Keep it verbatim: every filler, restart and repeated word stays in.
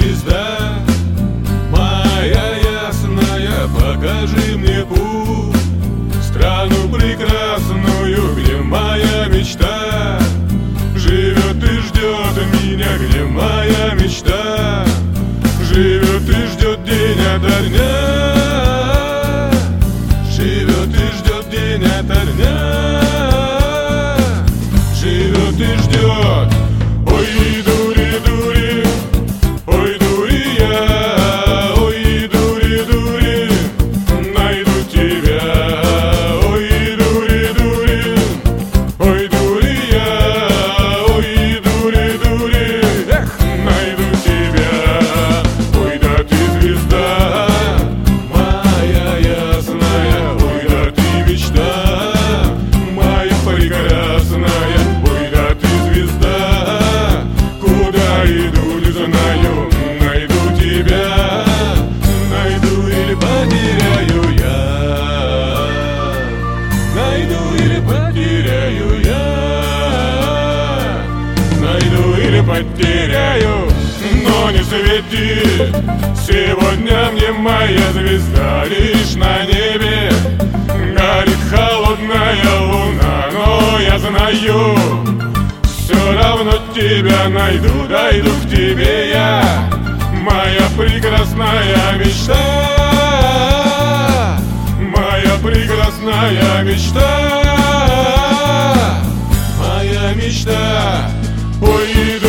звезда, моя ясная, покажи мне путь, страну прекрасную, где моя мечта живет и ждет меня, где моя мечта живет и ждет день ото дня, живет и ждет день ото дня, живет и ждет. Ой, дури, дури, ой, дури я, ой, дури, дури, найду тебя. Ой, дури, дури, ой, дури я, ой, дури, дури, эх, найду тебя. Ой, да ты звезда, моя ясная, ой, да ты мечта моя прекрасная, ой, да ты звезда. Иду, не знаю, найду тебя, найду или потеряю я, найду или потеряю я, найду или потеряю, но не светит сегодня мне моя звезда, лишь на небе горит холодная луна, но я знаю, все равно тебя найду, дойду к тебе я, моя прекрасная мечта, моя прекрасная мечта, моя мечта. Ой,